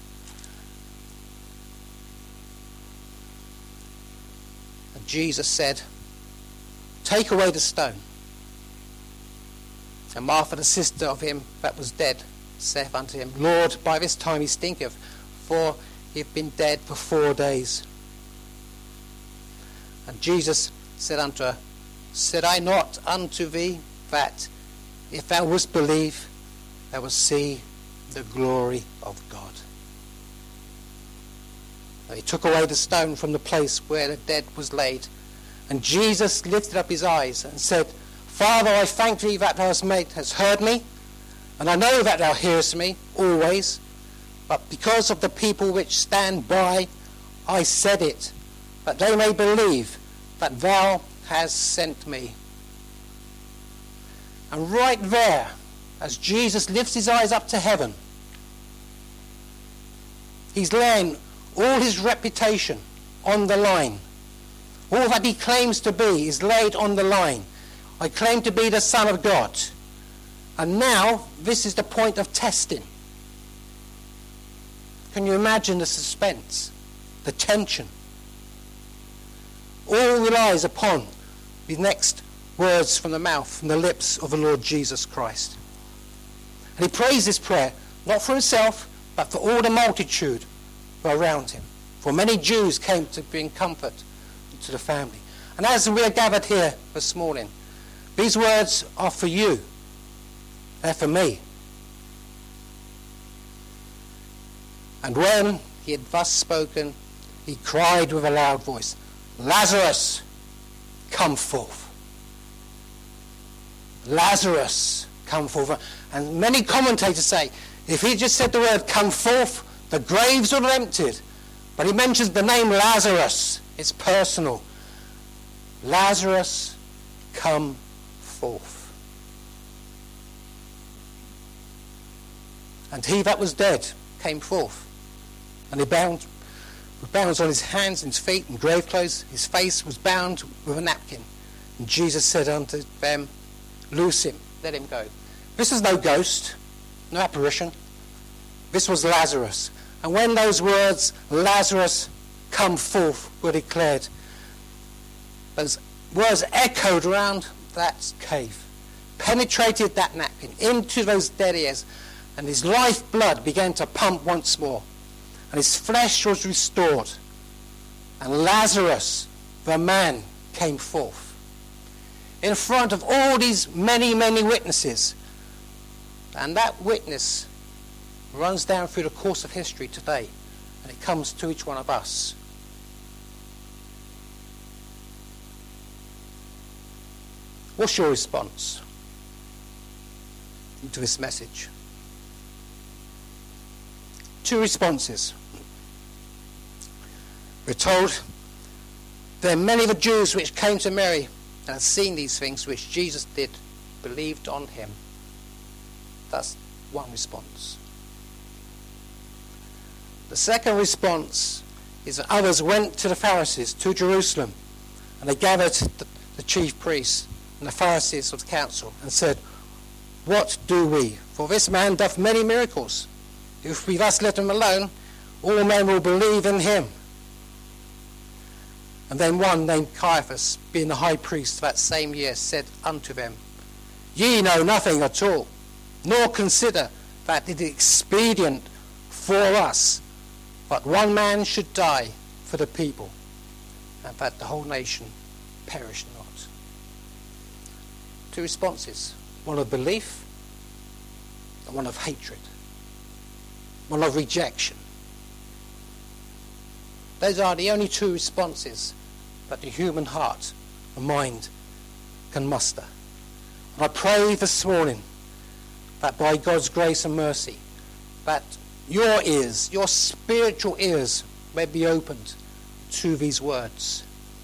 A: And Jesus said, "Take away the stone." And Martha, the sister of him that was dead, saith unto him, "Lord, by this time he stinketh, for he hath been dead for four days." And Jesus said unto her, "Said I not unto thee that if thou wouldst believe, thou wilt see the glory of God?" And he took away the stone from the place where the dead was laid. And Jesus lifted up his eyes and said, "Father, I thank thee that thou hast made, hast heard me, and I know that thou hearest me always, but because of the people which stand by, I said it, that they may believe that thou hast sent me." And right there, as Jesus lifts his eyes up to heaven, he's laying all his reputation on the line. All that he claims to be is laid on the line. I claim to be the Son of God. And now, this is the point of testing. Can you imagine the suspense, the tension? All relies upon the next words from the mouth, from the lips of the Lord Jesus Christ. And he prays this prayer, not for himself, but for all the multitude who are around him. For many Jews came to bring comfort to the family. And as we are gathered here this morning, these words are for you. They're for me. And when he had thus spoken, he cried with a loud voice, "Lazarus, come forth." Lazarus, come forth. And many commentators say, if he just said the word "come forth," the graves would have emptied. But he mentions the name Lazarus. It's personal. Lazarus, come forth. And he that was dead came forth. And he bound with bands on his hands and his feet and grave clothes. His face was bound with a napkin. And Jesus said unto them, "Loose him, let him go." This was no ghost, no apparition. This was Lazarus. And when those words, "Lazarus, come forth," were declared, those words echoed around that cave, penetrated that napkin into those dead ears, and his life blood began to pump once more, and his flesh was restored, and Lazarus, the man, came forth in front of all these many, many witnesses. And that witness runs down through the course of history today And it comes to each one of us. What's your response to this message? Two responses. We're told there are many of the Jews which came to Mary and had seen these things which Jesus did, believed on him. That's one response. The second response is that others went to the Pharisees, to Jerusalem, and they gathered the, the chief priests and the Pharisees of the council and said, "What do we? For this man doth many miracles. If we thus let him alone, all men will believe in him." And then one named Caiaphas, being the high priest that same year, said unto them, "Ye know nothing at all, nor consider that it is expedient for us but one man should die for the people, and that the whole nation perish not." Two responses, one of belief and one of hatred, one of rejection. Those are the only two responses that the human heart and mind can muster. And I pray this morning that by God's grace and mercy, that your ears, your spiritual ears, may be opened to these words.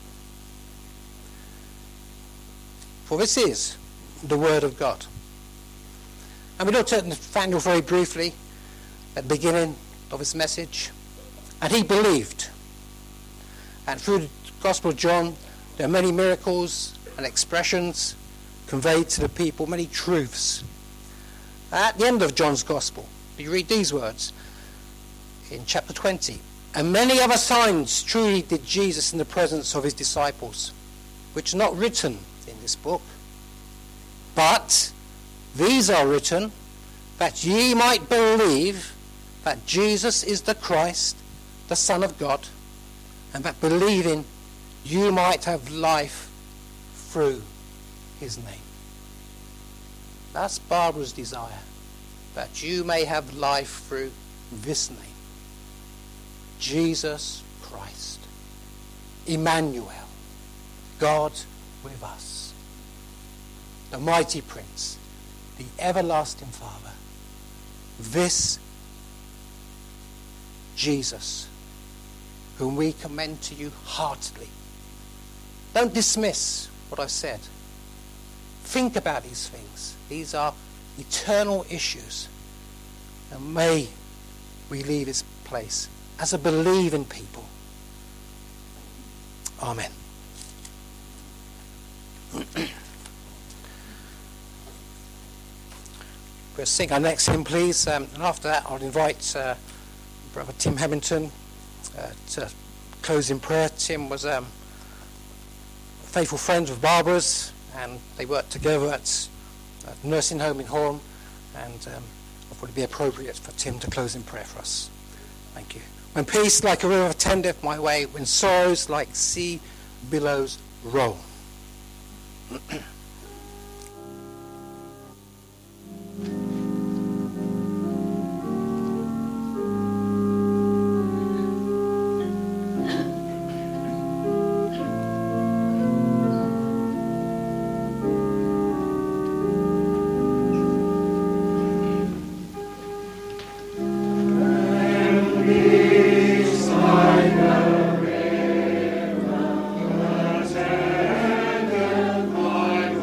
A: For this is the word of God. And we looked at Nathanael very briefly at the beginning of his message, and he believed. And through the Gospel of John, there are many miracles and expressions conveyed to the people, many truths. At the end of John's Gospel, you read these words in chapter twenty. "And many other signs truly did Jesus in the presence of his disciples, which are not written in this book. But these are written, that ye might believe that Jesus is the Christ, the Son of God, and that believing you might have life through his name." That's Barbara's desire, that you may have life through this name, Jesus Christ, Emmanuel, God with us, the mighty Prince, the everlasting Father. This Jesus, whom we commend to you heartily. Don't dismiss what I've said. Think about these things. These are eternal issues. And may we leave this place as a believing people. Amen. We'll sing our next hymn, please. Um, and after that, I'll invite uh, Brother Tim Hamilton uh, to close in prayer. Tim was um, a faithful friend of Barbara's, and they worked together at a nursing home in Horham. And um, I thought it would be appropriate for Tim to close in prayer for us. Thank you. When peace like a river attendeth my way, when sorrows like sea billows roll.
F: My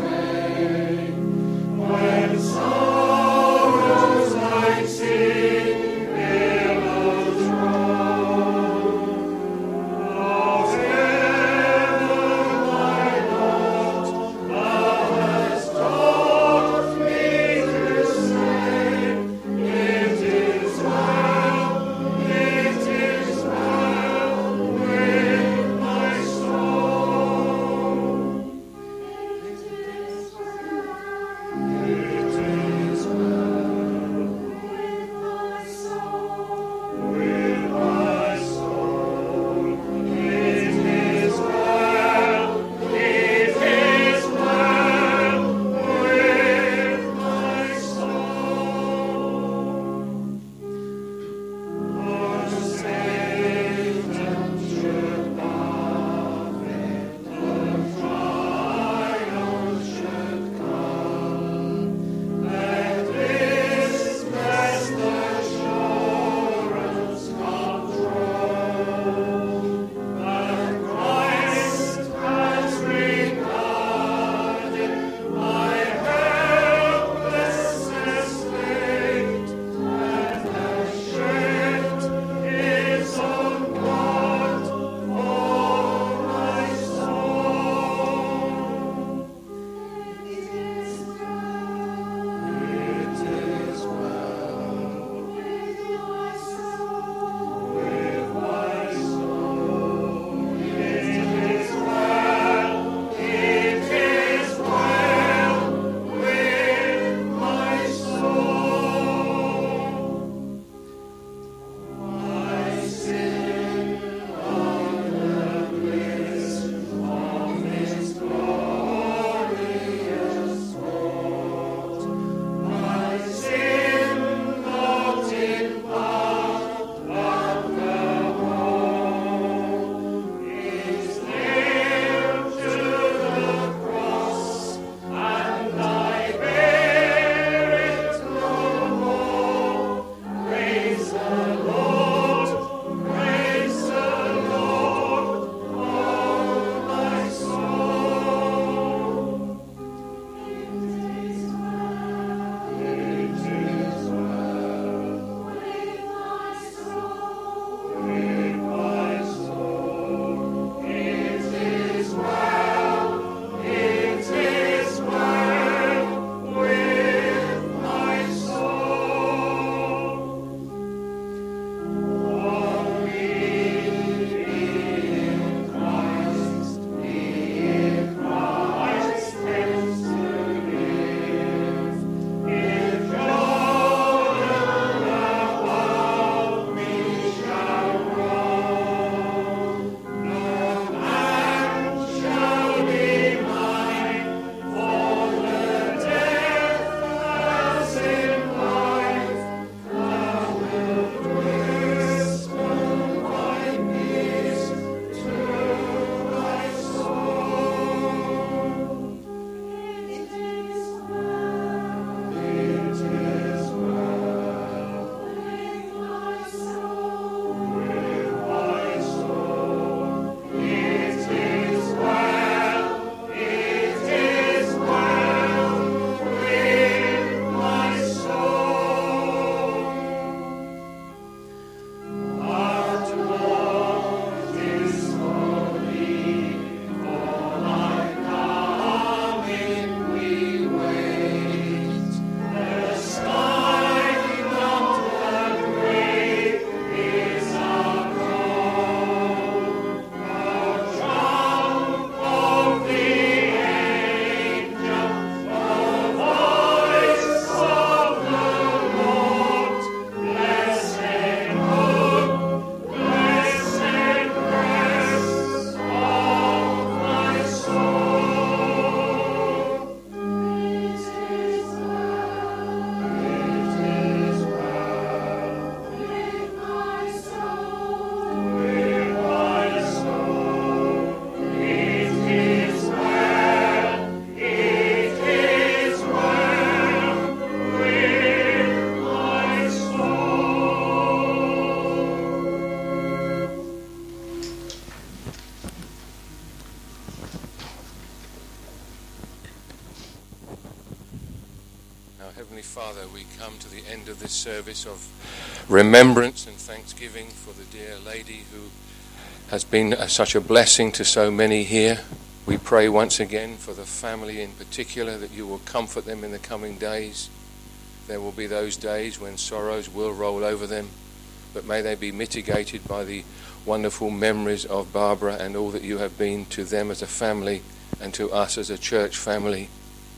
F: Now, Heavenly Father, we come to the end of this service of remembrance and thanksgiving for the dear lady who has been a, such a blessing to so many here. We pray once again for the family in particular, that you will comfort them in the coming days. There will be those days when sorrows will roll over them, but may they be mitigated by the wonderful memories of Barbara and all that you have been to them as a family and to us as a church family.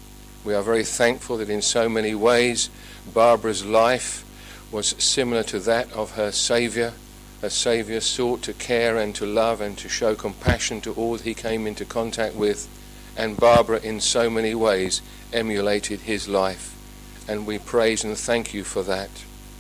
F: We are very thankful that in so many ways Barbara's life was similar to that of her Saviour. Her Saviour sought to care and to love and to show compassion to all that he came into contact with, and Barbara in so many ways emulated his life, and we praise and thank you for that.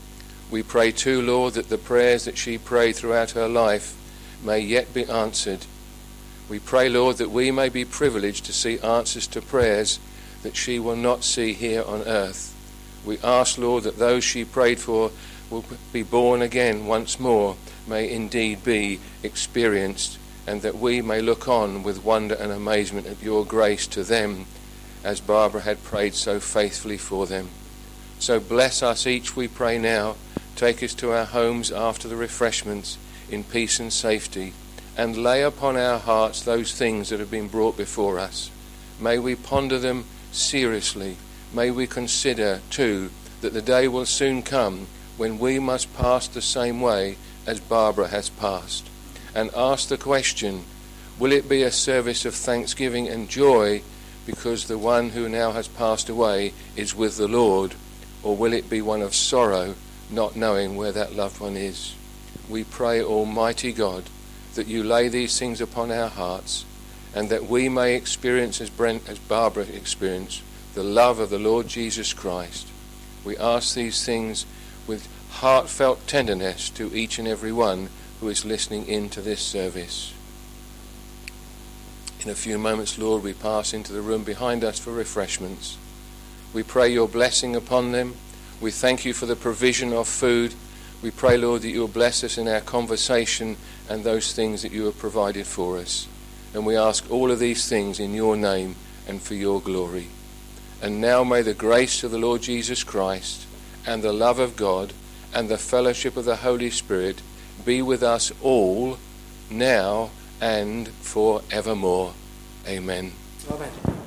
F: We pray too, Lord, that the prayers that she prayed throughout her life may yet be answered. We pray, Lord, that we may be privileged to see answers to prayers that she will not see here on earth. We ask, Lord, that those she prayed for will be born again once more, may indeed be experienced, and that we may look on with wonder and amazement at your grace to them, as Barbara had prayed so faithfully for them. So bless us each, we pray now. Take us to our homes after the refreshments in peace and safety, and lay upon our hearts those things that have been brought before us. May we ponder them seriously. May we consider too that the day will soon come when we must pass the same way as Barbara has passed, and ask the question, will it be a service of thanksgiving and joy because the one who now has passed away is with the Lord, or will it be one of sorrow, not knowing where that loved one is? We pray, Almighty God, that you lay these things upon our hearts, and that we may experience, as, Brent, as Barbara experienced, the love of the Lord Jesus Christ. We ask these things with heartfelt tenderness to each and every one who is listening in to this service. In a few moments, Lord, we pass into the room behind us for refreshments. We pray your blessing upon them. We thank you for the provision of food. We pray, Lord, that you will bless us in our conversation and those things that you have provided for us. And we ask all of these things in your name and for your glory. And now may the grace of the Lord Jesus Christ and the love of God and the fellowship of the Holy Spirit be with us all, now and forevermore. Amen.
A: Amen.